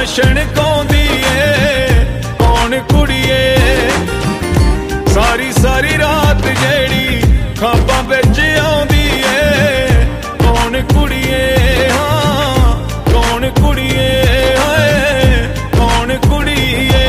छणकाउंदी ए कौन कुड़िए सारी सारी रात जेड़ी खाबां विच आउंदी ए कौन कुड़िए हाँ कौन कुड़िए हाय कौन कुड़िए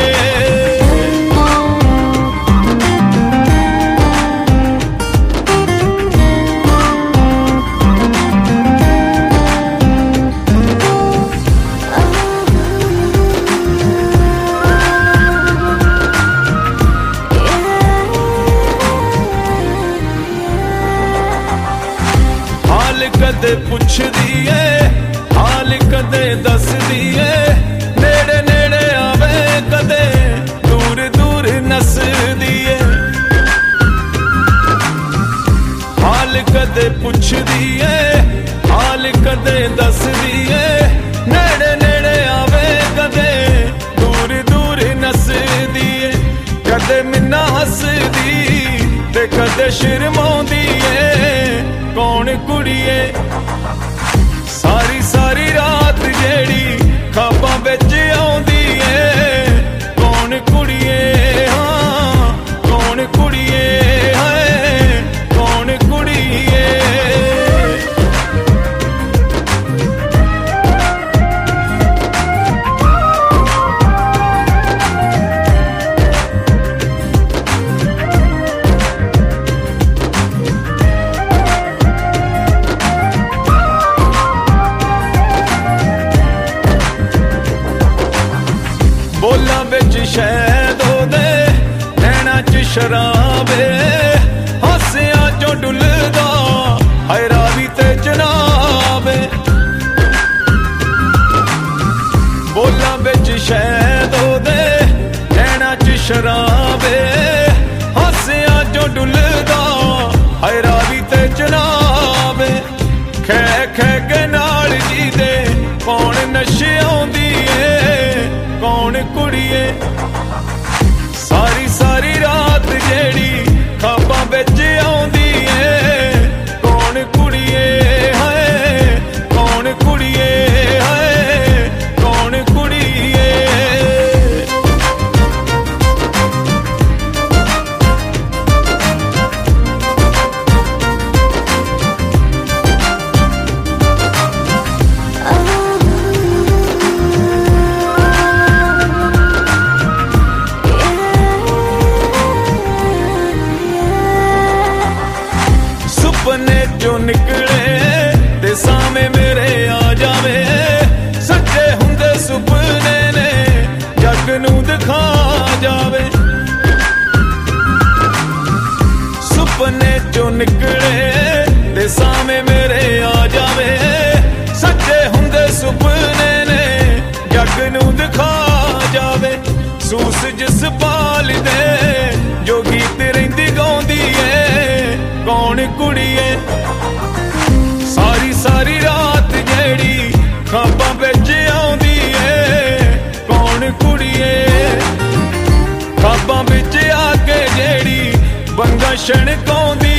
कदे पुछदी है हाल कदे दसदी है नेड़े नेड़े आवे कदे दूर दूर नसदी है हाल कदे पुछदी है हाल कदे दसदी है नेड़े नेड़े आवे कदे दूर दूर नसदी है कदे मिन्ना हसदी ते कदे शर्माउंदी है कौन कुड़िए सारी सारी रात जेड़ी खाबां विच आउंदी ए कौन कुड़िए हाँ कौन कुड़िए हाय कौन कुड़िए बोलां विच शैद ओदे नैणां च शराबे हासियां चों डुलदा हाय रावी ते जनाबे बोलां विच शैद ओदे नैणां च शराबे हासियां चों डुलदा हाय रावी ते जनाबे खै खै के नाल जी दे कौन नशे आउंदी ए कौन कुड़िए सारी सारी रात जेड़ी खाबां विच आउंदी ए कौन कुड़िए हाय कौन कुड़िए हाय कौन कुड़िए सपने जो निकले ते सामे मेरे आ जावे सच्चे हुंदे सुपने ने जग नूं दिखा जावे सपने जो निकले ते सामे मेरे आ जावे सच्चे हुंदे सुपने ने जग नूं दिखा जावे सूस जिस पाल दे जो गीत रहिंदी गाउंदी ए कौन कुड़िए सारी सारी रात जेड़ी खाबां विच आउंदी ए कौन कुड़िए खाबां विच आके जेड़ी बंगा छणकाउंदी